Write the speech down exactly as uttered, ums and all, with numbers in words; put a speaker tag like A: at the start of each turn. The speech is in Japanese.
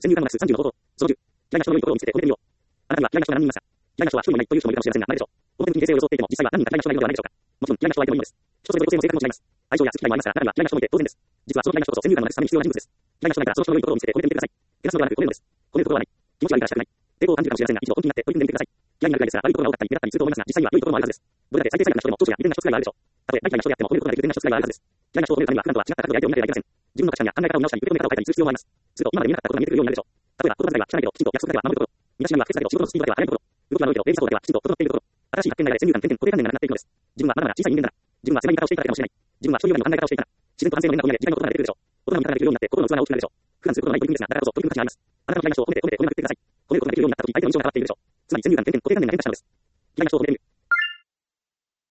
A: 先入観のなすさんじゅうの方法。そのじゅう。嫌いな人の良いところを見つけて褒めてみよう。あなたには嫌いな人が何人いますか？嫌いな人は一人もいないという人もいるかもしれませんが、なぜでしょう。表向きに平静を装っていても、実際は何人か嫌いな人がいるのではないでしょうか。もちろん嫌いな人は相手もいいのです。人それぞれ個性も性格も違います。愛情や好き嫌いもありますが、中には嫌いな人もいて当然です。実はその嫌いな人こそ先入観のなすために必要な人物です。嫌いな人がいたらその人の良いところを見つけて褒めてみてください。減らすのではなく褒めるのです。褒めることはない。気持ちはいいからしたくない。抵抗を感じるかもしれませんが、一度本気になって取り組んでみてください。嫌いになるくらいですが、悪いところが多かったり目立ったりすると思いますが、実際には良いところもあるはずです。どれだけ最低最悪な人でも長所や利便な人使いがあるでしょう。たとえ大嫌いな人であっても褒めることができる利便な人使いがあるはずです。嫌いな人を褒めるためには普段とは違った角度で相手を見なければいけません。自分の価値観や考え方を見直したり、受け止め方を変えたりする必要もあります。すると今まで見えなかったことが見えてくるようになるでしょう。例えば、言葉遣いは汚いけどきちんと約束だけは守るところ。身だしなみは不潔だけど仕事のスピードだけは速いところ。動きは悪いけど礼儀作法だけはきちんと整っているところ。新しい発見が得られ先入観点々固定観念がなくなっていくのです。自分はまだまだ小さい人間だな。自分は狭い見方をしていただけかもしれない。自分は人よりも考え方をしていたな。自然と安全のみんなと見られ時間のことが出てくるでしょう。大人の見方ができるようになって心の器が大きくなるでしょう。普段することのない取り組みですが、だからこそ取り組む価値があります。あなたの嫌いな人を褒めて褒めて褒めて褒めることができるようになったとき、相手の印象が変わっているでしょう。つまり先入観点々固定